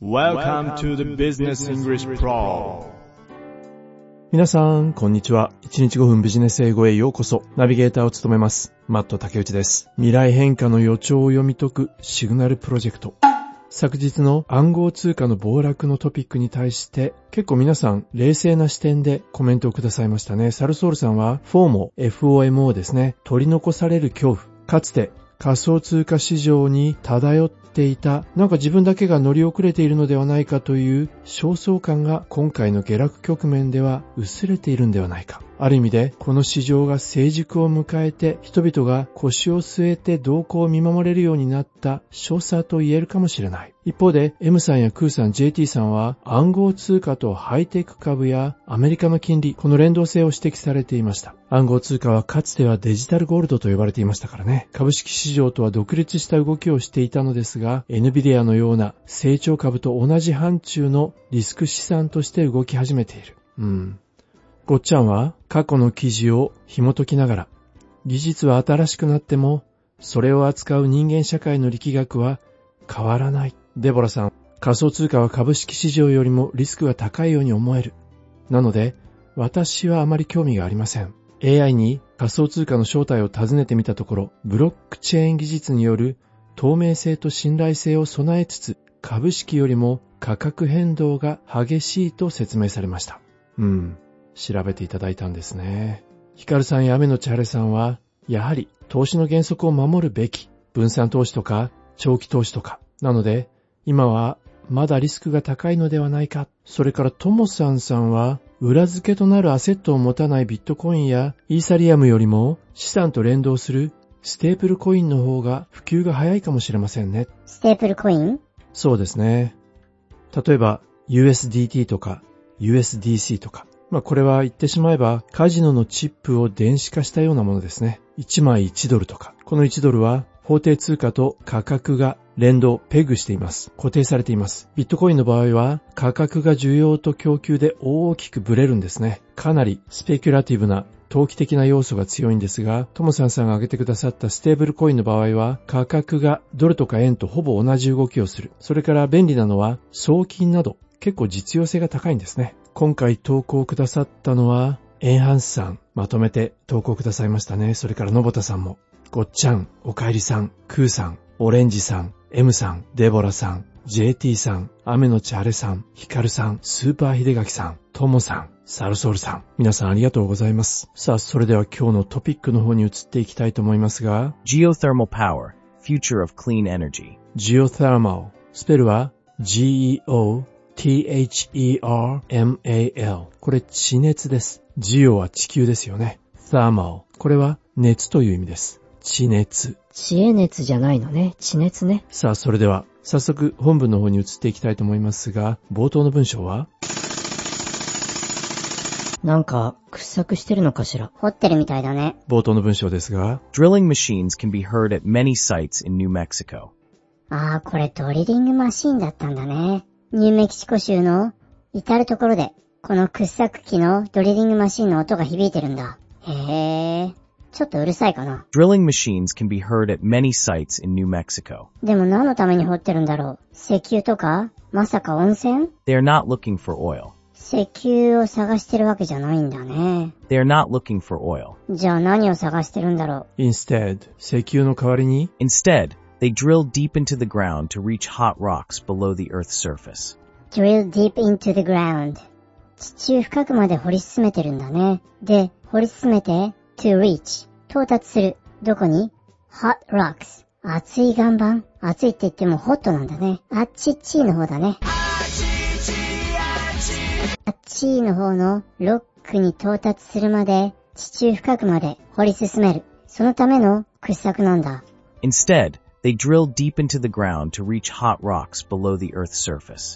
Welcome to the Business English Pro。 皆さん、こんにちは。1日5分ビジネス英語へようこそ。ナビゲーターを務めます。マット竹内です。未来変化の予兆を読み解くシグナルプロジェクト。昨日の暗号通貨の暴落のトピックに対して結構皆さん冷静な視点でコメントをくださいましたね。サルソールさんは FOMO ですね。取り残される恐怖。かつて仮想通貨市場に漂っていた、なんか自分だけが乗り遅れているのではないかという焦燥感が今回の下落局面では薄れているんではないか。ある意味でこの市場が成熟を迎えて人々が腰を据えて動向を見守れるようになった所作と言えるかもしれない。一方で M さんやクーさん、JT さんは暗号通貨とハイテク株やアメリカの金利、この連動性を指摘されていました。暗号通貨はかつてはデジタルゴールドと呼ばれていましたからね。株式市場とは独立した動きをしていたのですが、NVIDIA のような成長株と同じ範疇のリスク資産として動き始めている。ごっちゃんは過去の記事を紐解きながら、技術は新しくなっても、それを扱う人間社会の力学は変わらない。デボラさん、仮想通貨は株式市場よりもリスクが高いように思える。なので、私はあまり興味がありません。AI に仮想通貨の正体を尋ねてみたところ、ブロックチェーン技術による透明性と信頼性を備えつつ、株式よりも価格変動が激しいと説明されました。調べていただいたんですね。ヒカルさんや雨のちはれさんは、やはり投資の原則を守るべき。分散投資とか長期投資とか。なので、今はまだリスクが高いのではないか。それからトモさんさんは、裏付けとなるアセットを持たないビットコインやイーサリアムよりも資産と連動するステープルコインの方が普及が早いかもしれませんね。 ステープルコイン？ そうですね。例えば USDT とか USDC とか。これは言ってしまえばカジノのチップを電子化したようなものですね。1枚1ドルとか。この1ドルは法定通貨と価格が連動、ペグしています。固定されています。ビットコインの場合は価格が需要と供給で大きくブレるんですね。かなりスペキュラティブな投機的な要素が強いんですが、トモさんが挙げてくださったステーブルコインの場合は価格がドルとか円とほぼ同じ動きをする。それから便利なのは送金など結構実用性が高いんですね。今回投稿くださったのはエンハンスさん、まとめて投稿くださいましたね。それからのぼたさんも、ごっちゃん、おかえりさん、クーさん、オレンジさん、M さん、デボラさん、JT さん、雨のちはれさん、ヒカルさん、スーパーヒデガキさん、トモさん、サルソールさん、皆さんありがとうございます。さあ、それでは今日のトピックの方に移っていきたいと思いますが、 Geothermal Power, Future of Clean Energy。 Geothermal、スペルは GEOTHERMAL。これ地熱です。ジオは地球ですよね。Thermal、これは熱という意味です。地熱。 知恵熱じゃないのね。地熱ね。 さあ、それでは早速本文の方に移っていきたいと思いますが、冒頭の文章は、 なんか掘削してるのかしら。 掘ってるみたいだね。 冒頭の文章ですが、 Drilling machines can be heard at many sites in New Mexico。 これドリリングマシーンだったんだね。ニューメキシコ州の至るところで、この掘削機のドリリングマシーンの音が響いてるんだ。へー。ちょっとうるさいかな。 Drilling machines can be heard at many sites in New Mexico。 でも何のために掘ってるんだろう。石油とか？まさか温泉？ They are not looking for oil。 石油を探してるわけじゃないんだね。 They are not looking for oil。 じゃあ何を探してるんだろう。 Instead、石油の代わりに、 Instead, they drill deep into the ground to reach hot rocks below the Earth's surface。 Drill deep into the ground。 地中深くまで掘り進めてるんだね。で、掘り進めてto reach、 到達する。どこに？ hot rocks、 熱い岩盤。熱いって言ってもホットなんだね。あっちっちーの方だね。あっちーの方のロックに到達するまで、地中深くまで掘り進める。そのための掘削なんだ。 Instead, they drill deep into the ground to reach hot rocks below the Earth's surface。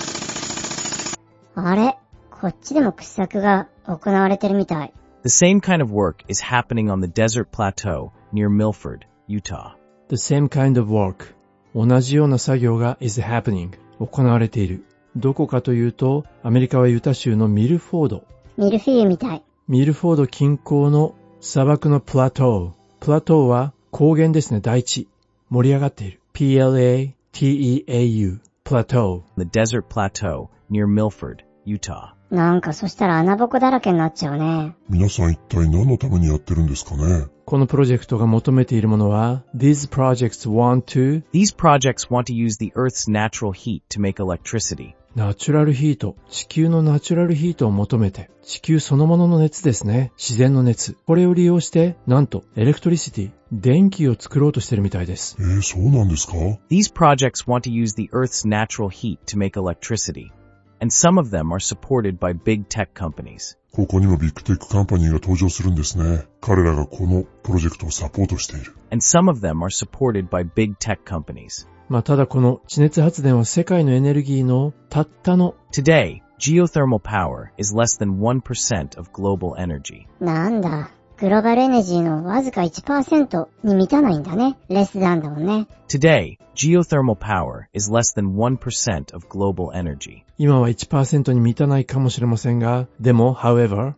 あれ？こっちでも掘削が行われてるみたい。 The same kind of work is happening on the desert plateau near Milford, Utah。 The same kind of work、 同じような作業が is happening、 行われている。どこかというと、アメリカはユタ州のミルフォード。 ミルフィーユみたい。 ミルフォード近郊の砂漠のプラトー。プラトーは高原ですね、大地。盛り上がっている。PLATEAU。 plateau. the desert plateau near Milford, Utah. なんかそしたら穴ぼこだらけになっちゃうね。 皆さん一体何のためにやってるんですかね。 このプロジェクトが求めているものは、These projects want to These projects want to use the Earth's natural heat to make electricity. ナチュラルヒート、地球のナチュラルヒートを求めて、地球そのものの熱ですね。自然の熱。これを利用して、なんと、エレクトリシティ、電気を作ろうとしてるみたいです。 そうなんですか？ These projects want to use the Earth's natural heat to make electricity, and some of them are supported by big tech companies. ここにもビッグテックカンパニーが登場するんですね。彼らがこのプロジェクトをサポートしている。 And some of them are supported by big tech companies. ただこの地熱発電は世界のエネルギーのたったの Today, geothermal power is less than 1% of global energy. なんだ。グローバルエネジーのわずか 1% に満たないんだね。レスダンだもんね。 Today, geothermal power is less than 1% of global energy. 今は 1% に満たないかもしれませんが、でも、however,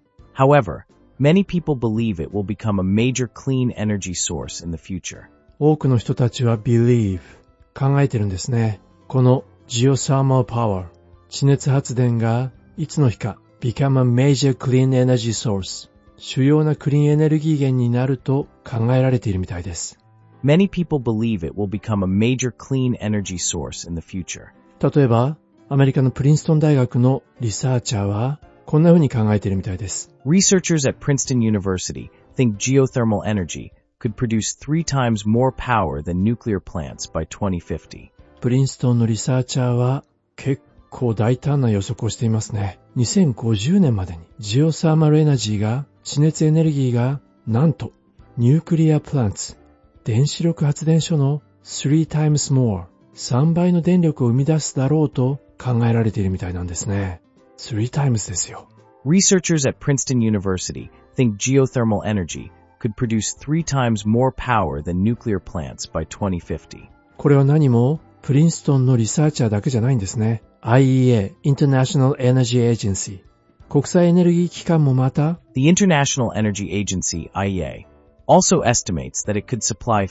many people believe it will become a major clean energy source in the future. 多くの人たちは believe、考えてるんですね。この geothermal power、地熱発電がいつの日か become a major clean energy source、主要なクリーンエネルギー源になると考えられているみたいです。 Many people believe it will become a major clean energy source in the future. 例えば、アメリカのプリンストン大学のリサーチャーはこんな風に考えているみたいです。 Researchers at Princeton University think geothermal energy could produce 3 times more power than nuclear plants by 2050. プリンストンのリサーチャーは結構大胆な予測をしていますね。2050年までにジオサーマルエナジーが、地熱エネルギーが、なんと、ニュークリアプランツ、原子力発電所の3 times more、3倍の電力を生み出すだろうと考えられているみたいなんですね。3 times ですよ。 Researchers at Princeton University think geothermal energy could produce 3 times more power than nuclear plants by 2050. これは何もプリンストンのリサーチャーだけじゃないんですね。IEA International Energy Agency 国際エネルギー機関もまた The International Energy Agency, IEA, also estimates that it could supply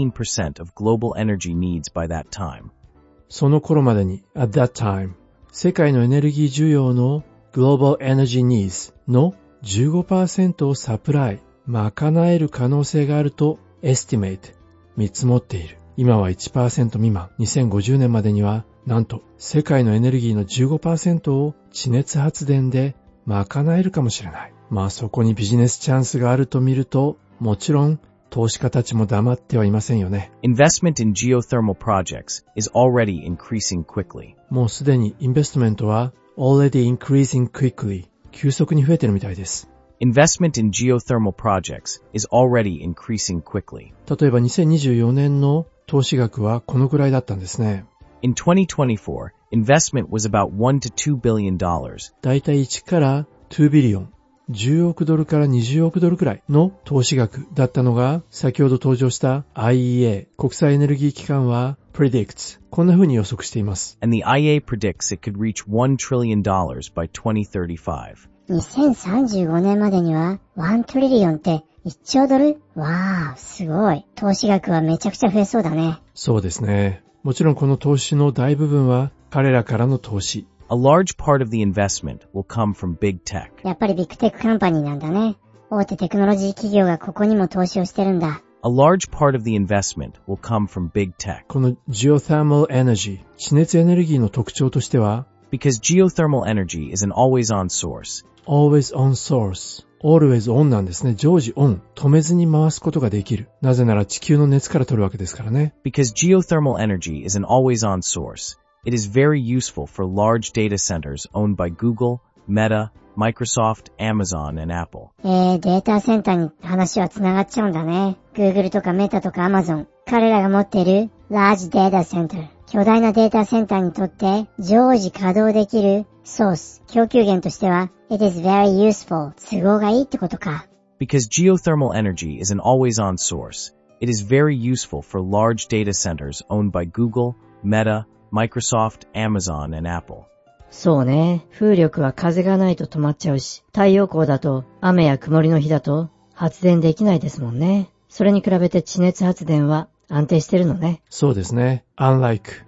15% of global energy needs by that time. その頃までに at that time 世界のエネルギー需要の Global Energy Needs の 15% をサプライ賄える可能性があると estimate 見積もっている。今は 1% 未満。2050年までにはなんと世界のエネルギーの 15% を地熱発電で賄えるかもしれない。そこにビジネスチャンスがあると見ると、もちろん投資家たちも黙ってはいませんよね。 Investment in geothermal projects is already increasing quickly. もうすでにインベストメントは already increasing quickly 急速に増えてるみたいです。 Investment in geothermal projects is already increasing quickly. 例えば2024年の投資額はこのくらいだったんですね。 In 2024, investment was about $1 to $2 billion. だいたい1から2ビリオン、10億ドルから20億ドルくらいの投資額だったのが、先ほど登場した IEA 国際エネルギー機関は predicts こんな風に予測しています。 And the IEA predicts it could reach $1 trillion by 2035. 2035年までには1トリリオンって1兆ドル？わー、すごい。投資額はめちゃくちゃ増えそうだね。 そうですね。もちろんこの投資の大部分は彼らからの投資。 A large part of the investment will come from big tech. やっぱりビッグテックカンパニーなんだね。大手テクノロジー企業がここにも投資をしてるんだ。 A large part of the investment will come from big tech. この geothermal energy 地熱エネルギーの特徴としては Because geothermal energy is an always-on source. Always on source。Always on なんですね。常時オン。止めずに回すことができる。なぜなら地球の熱から取るわけですからね。 Because geothermal energy is an always-on source, it is very useful for large data centers owned by Google, Meta, Microsoft, Amazon, and Apple. データセンターに話は繋がっちゃうんだね。Google とか Meta とか Amazon。彼らが持っている Large Data Center。巨大なデータセンターにとって常時稼働できるソース。供給源としてはIt is very useful. 都合がいいってことか。 Because geothermal energy is an always-on source, it is very useful for large data centers owned by Google, Meta, Microsoft, Amazon, and Apple. そうね。風力は風がないと止まっちゃうし、太陽光だと雨や曇りの日だと発電できないですもんね。それに比べて地熱発電は安定してるのね。 そうですね。Unlike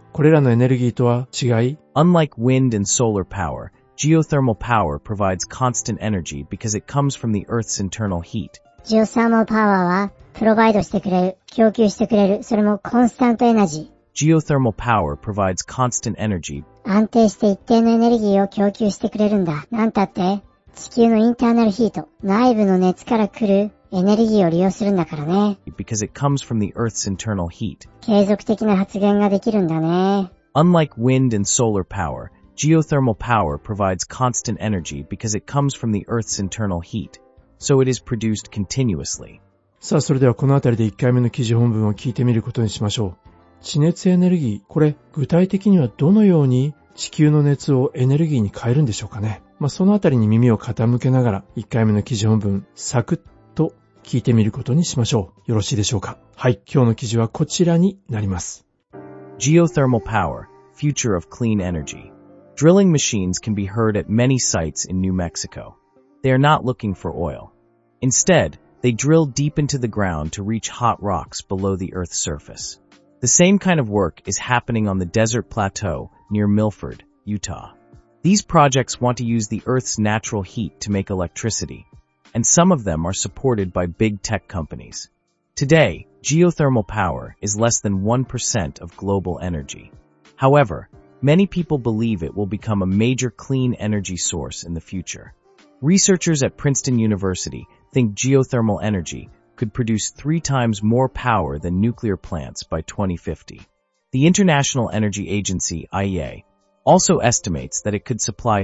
これらのエネルギーとは違い、 Unlike wind and solar power, geothermal power provides constant energy because it comes from the Earth's internal heat. ジオサーマルパワーは、プロバイドしてくれる、供給してくれる、それもコンスタントエナジー。 Geothermal power provides constant energy. 安定して一定のエネルギーを供給してくれるんだ。なんたって、地球のインターナルヒート、内部の熱から来るエネルギーを利用するんだからね。 Because it comes from the Earth's internal heat. 継続的な発電ができるんだね。 Unlike wind and solar power, geothermal power provides constant energy because it comes from the Earth's internal heat, so it is produced continuously. さあ、それではこのあたりで1回目の記事本文を聞いてみることにしましょう。地熱エネルギー、これ具体的にはどのように地球の熱をエネルギーに変えるんでしょうかね。そのあたりに耳を傾けながら1回目の記事本文、サクッと聞いてみることにしましょう。よろしいでしょうか。はい、今日の記事はこちらになります。 Geothermal power, future of clean energy. Drilling machines can be heard at many sites in New Mexico. They are not looking for oil. Instead, they drill deep into the ground to reach hot rocks below the Earth's surface. The same kind of work is happening on the desert plateau near Milford, Utah. These projects want to use the Earth's natural heat to make electricity, and some of them are supported by big tech companies. Today, geothermal power is less than 1% of global energy. However, many people believe it will become a major clean energy source in the future. Researchers at Princeton University think geothermal energy could produce 3 times more power than nuclear plants by 2050. The International Energy Agency, IEA, also estimates that it could supply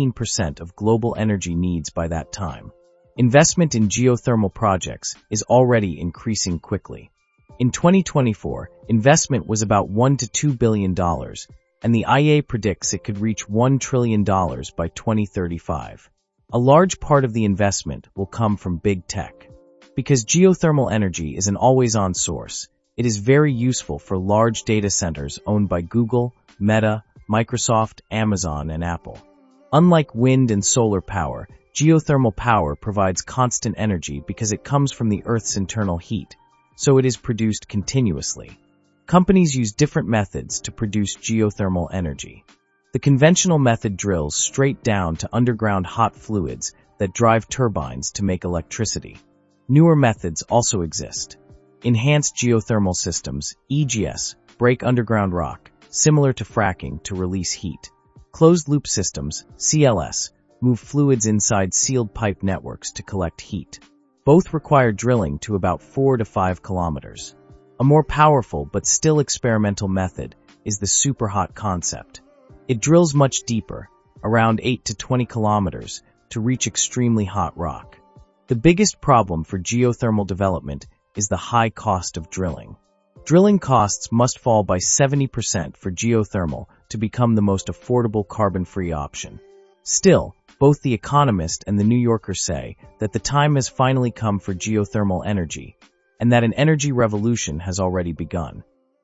15% of global energy needs by that time. Investment in geothermal projects is already increasing quickly. In 2024, investment was about $1 to $2 billion, and the IEA predicts it could reach $1 trillion by 2035. A large part of the investment will come from big tech. Because geothermal energy is an always-on source, it is very useful for large data centers owned by Google, Meta, Microsoft, Amazon, and Apple. Unlike wind and solar power, geothermal power provides constant energy because it comes from the Earth's internal heat, so it is produced continuously. Companies use different methods to produce geothermal energy. The conventional method drills straight down to underground hot fluids that drive turbines to make electricity. Newer methods also exist. Enhanced geothermal systems, EGS, break underground rock, similar to fracking to release heat. Closed-loop systems, CLS, move fluids inside sealed pipe networks to collect heat. Both require drilling to about 4 to 5 kilometers. A more powerful but still experimental method is the superhot concept. It drills much deeper, around 8 to 20 kilometers, to reach extremely hot rock. The biggest problem for geothermal development is the high cost of drilling. Drilling costs must fall by 70% for geothermal to become the most affordable carbon-free option. Still, both The Economist and The New Yorker say that the time has finally come for geothermal energy, and that an energy revolution has already begun.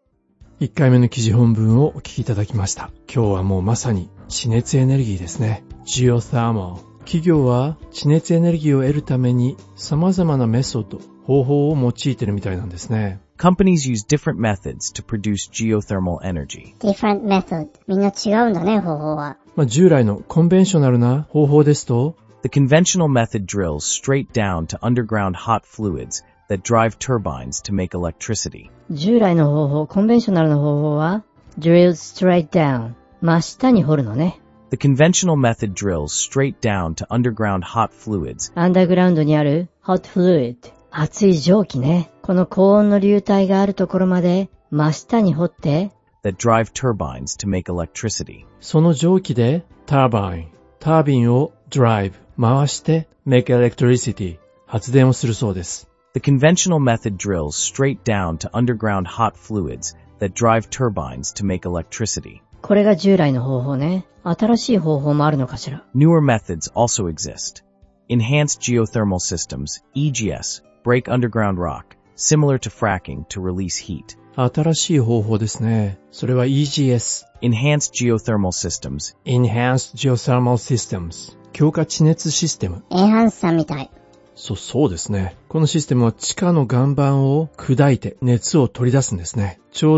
1回目の記事本文をお聞きいただきました。今日はもうまさに地熱エネルギーですね。Geothermal。企業は地熱エネルギーを得るために様々なメソッド、方法を用いているみたいなんですね。 Companies use different methods to produce geothermal energy. different method. みんな違うんだね、方法は。 従来のコンベンショナルな方法ですと、 The conventional method drills straight down to underground hot fluids that drive turbines to make electricity. 従来の方法、コンベンショナルの方法は、drill straight down。真下に掘るのね。 The conventional method drills straight down to underground hot fluids. アンダーグラウンドにある hot fluid。熱い蒸気ね。この高温の流体があるところまで真下に掘って、 that drive turbines to make electricity. その蒸気でタービンを drive、回して make electricity、発電をするそうです。 The conventional method drills straight down to underground hot fluids that drive turbines to make electricity. これが従来の方法ね。新しい方法もあるのかしら。 Newer methods also exist. Enhanced geothermal systems, EGS, break underground rock, similar to fracking to release heat. 新しい方法ですね。それは EGS。 Enhanced geothermal systems. Enhanced geothermal systems。強化地熱システム。 エンハンスさんみたい。 そうですね。このシステムは地下の岩盤を砕いて熱を取り出すんですね。ちょうど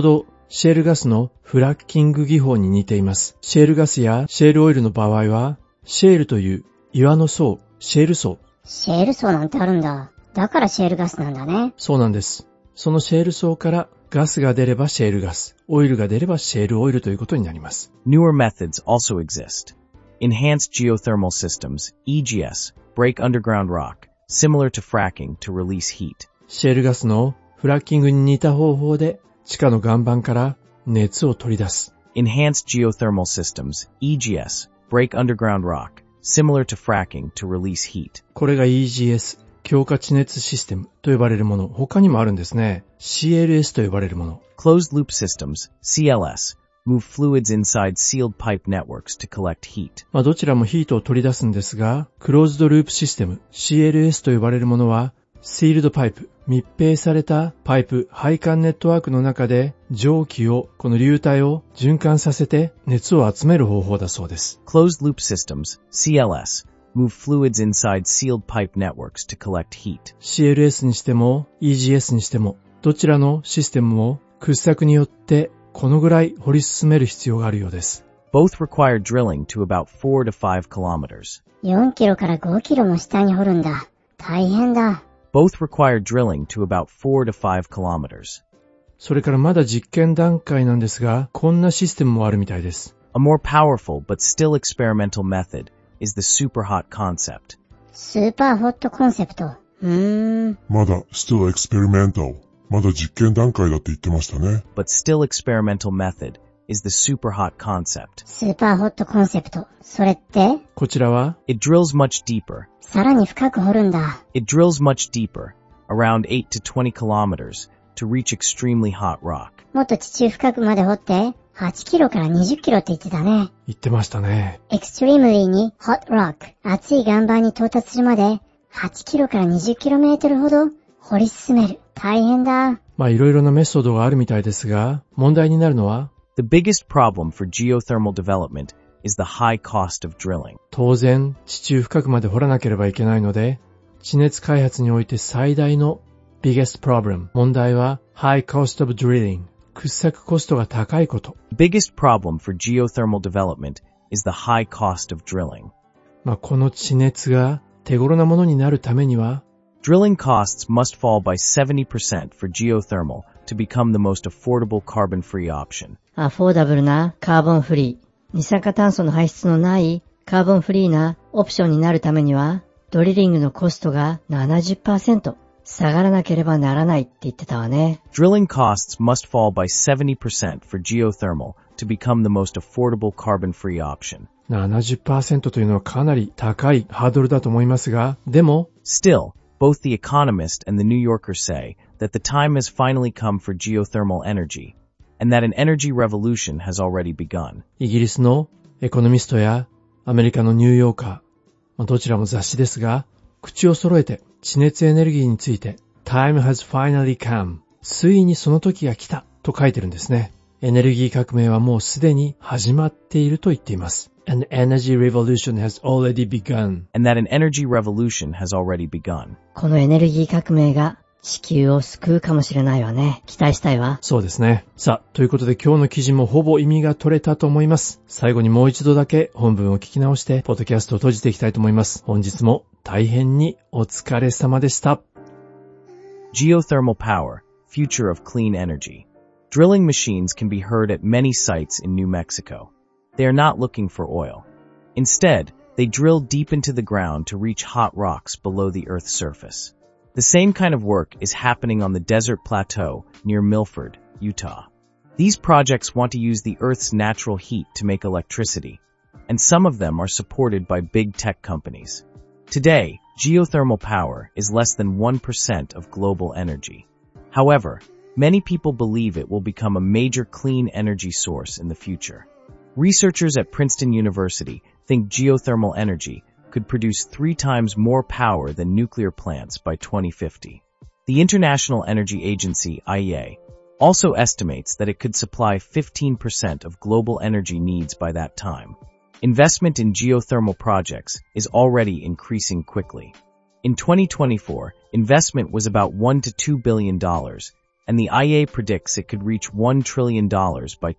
シェールガスのフラッキング技法に似ています。シェールガスやシェールオイルの場合は、シェールという岩の層、シェール層。 シェール層なんてあるんだ。だからシェールガスなんだね。 そうなんです。そのシェール層からガスが出ればシェールガス、オイルが出ればシェールオイルということになります。 Newer methods also exist. Enhanced geothermal systems, EGS, break underground rock, similar to fracking to release heat. シェールガスのフラッキングに似た方法で地下の岩盤から熱を取り出す。 Enhanced geothermal systems, EGS, break underground rock, similar to fracking to release heat. これが EGS、強化地熱システムと呼ばれるもの。他にもあるんですね。CLS と呼ばれるもの。 Closed loop systems, CLS, move fluids inside sealed pipe networks to collect heat. どちらもヒートを取り出すんですが、クローズドループシステム、CLS と呼ばれるものは、シールドパイプ、密閉されたパイプ、配管ネットワークの中で蒸気を、この流体を循環させて熱を集める方法だそうです。 Closed loop systems, CLS, move fluids inside sealed pipe networks to collect heat. CLS にしても EGS にしても、どちらのシステムも掘削によってこのぐらい掘り進める必要があるようです。 Both require drilling to about 4 to 5 kilometers. 4キロから5キロも下に掘るんだ。大変だ。 Both require drilling to about 4 to 5 kilometers. それからまだ実験段階なんですが、こんなシステムもあるみたいです。 A more powerful but still experimental method is the superhot concept. スーパーホットコンセプト。 まだ still experimental。まだ実験段階だって言ってましたね。 But still experimental method is the superhot concept. スーパーホットコンセプト。それってこちらは It drills much deeper. さらに深く掘るんだ。 It drills much deeper, around 8 to 20 kilometers, to reach extremely hot rock. もっと地中深くまで掘って、8キロから20キロって言ってたね。 言ってましたね。 extremely に hot rock、熱い岩盤に到達するまで、8キロから20キロメートルほど掘り進める。大変だ。 いろいろなメソッドがあるみたいですが、問題になるのは、 The biggest problem for geothermal development is the high cost of drilling. 当然、地中深くまで掘らなければいけないので、地熱開発において最大の biggest problem、問題は high cost of drilling、掘削コストが高いこと。 The biggest problem for geothermal development is the high cost of drilling. この地熱が手頃なものになるためには、 Drilling costs must fall by 70% for geothermal to become the most affordable carbon-free option. アフォーダブルなカーボンフリー、二酸化炭素の排出のないカーボンフリーなオプションになるためには、ドリリングのコストが 70% 下がらなければならないって言ってたわね。 Drilling costs must fall by 70% for geothermal to become the most affordable carbon-free option. 70% というのはかなり高いハードルだと思いますが、でも、 Still, both The Economist and The New Yorker say that the time has finally come for geothermal energy, and that an energy revolution has already begun. イギリスのエコノミストやアメリカのニューヨーカー、どちらも雑誌ですが、口を揃えて地熱エネルギーについて Time has finally come ついにその時が来たと書いてるんですね。エネルギー革命はもうすでに始まっていると言っています。An energy revolution has already begun. And that an energy revolution has already begun. このエネルギー革命が地球を救うかもしれないわね。期待したいわ。 そうですね。さあ、ということで今日の記事もほぼ意味が取れたと思います。最後にもう一度だけ本文を聞き直して、ポッドキャストを閉じていきたいと思います。本日も大変にお疲れ様でした。 Geothermal power, future of clean energy. Drilling machines can be heard at many sites in New Mexico. They are not looking for oil. Instead, they drill deep into the ground to reach hot rocks below the Earth's surface. The same kind of work is happening on the desert plateau near Milford, Utah. These projects want to use the Earth's natural heat to make electricity, and some of them are supported by big tech companies. Today, geothermal power is less than 1% of global energy. However, many people believe it will become a major clean energy source in the future. Researchers at Princeton University think geothermal energy could produce 3 times more power than nuclear plants by 2050. The International Energy Agency, IEA, also estimates that it could supply 15% of global energy needs by that time. Investment in geothermal projects is already increasing quickly. In 2024, investment was about $1 to $2 billion, and the IA predicts it could reach $1 trillion by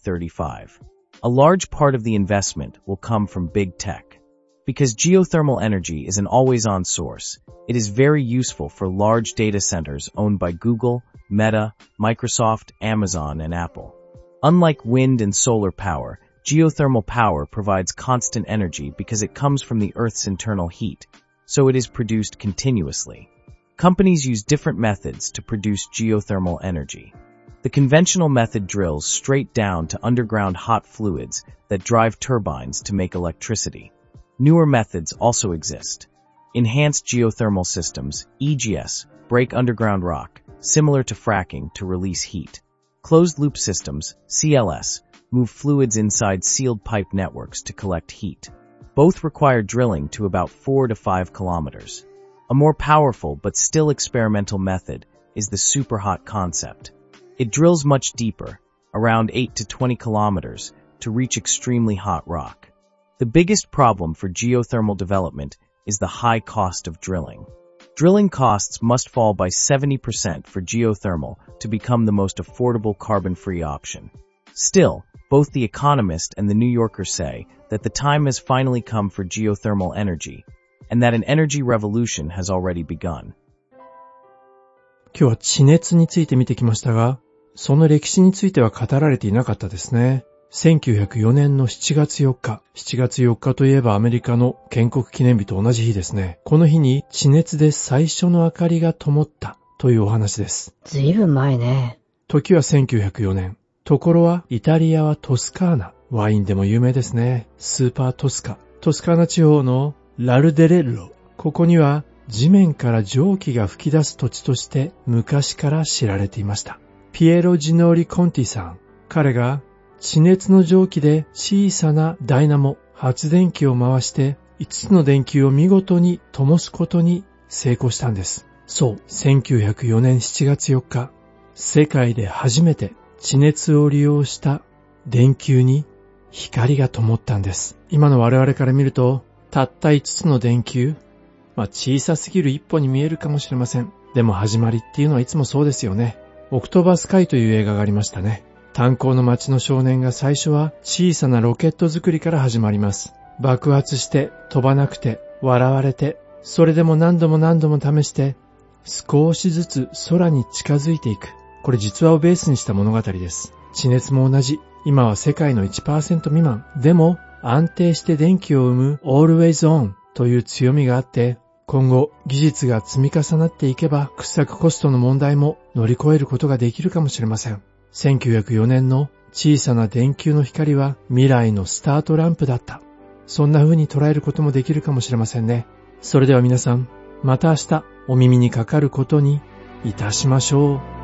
2035. A large part of the investment will come from big tech. Because geothermal energy is an always-on source, it is very useful for large data centers owned by Google, Meta, Microsoft, Amazon, and Apple. Unlike wind and solar power, geothermal power provides constant energy because it comes from the Earth's internal heat, so it is produced continuously. Companies use different methods to produce geothermal energy. The conventional method drills straight down to underground hot fluids that drive turbines to make electricity. Newer methods also exist. Enhanced geothermal systems, EGS, break underground rock, similar to fracking, to release heat. Closed-loop systems, CLS, move fluids inside sealed pipe networks to collect heat. Both require drilling to about 4 to 5 kilometers. A more powerful but still experimental method is the superhot concept. It drills much deeper, around 8 to 20 kilometers, to reach extremely hot rock. The biggest problem for geothermal development is the high cost of drilling. Drilling costs must fall by 70% for geothermal to become the most affordable carbon-free option. Still, both The Economist and The New Yorker say that the time has finally come for geothermal energy, and that an energy revolution has already begun. 今日は地熱について見てきましたが、その歴史については語られていなかったですね。1904年の7月4日。7月4日といえばアメリカの建国記念日と同じ日ですね。この日に地熱で最初の明かりが灯ったというお話です。 ずいぶん前ね。 時は1904年。ところはイタリアはトスカーナ。ワインでも有名ですね。スーパートスカ。トスカーナ地方のラルデレッロ。ここには地面から蒸気が吹き出す土地として昔から知られていました。ピエロ・ジノーリ・コンティさん。彼が地熱の蒸気で小さなダイナモ、発電機を回して5つの電球を見事に灯すことに成功したんです。そう、1904年7月4日、世界で初めて地熱を利用した電球に光が灯ったんです。今の我々から見ると、たった5つの電球、小さすぎる一歩に見えるかもしれません。でも始まりっていうのはいつもそうですよね。オクトーバースカイという映画がありましたね。炭鉱の町の少年が最初は小さなロケット作りから始まります。爆発して飛ばなくて笑われて、それでも何度も試して少しずつ空に近づいていく。これ実話をベースにした物語です。地熱も同じ。今は世界の 1% 未満。でも安定して電気を生む Always On という強みがあって、今後技術が積み重なっていけば掘削コストの問題も乗り越えることができるかもしれません。1904年の小さな電球の光は未来のスタートランプだった。そんな風に捉えることもできるかもしれませんね。それでは皆さん、また明日お耳にかかることにいたしましょう。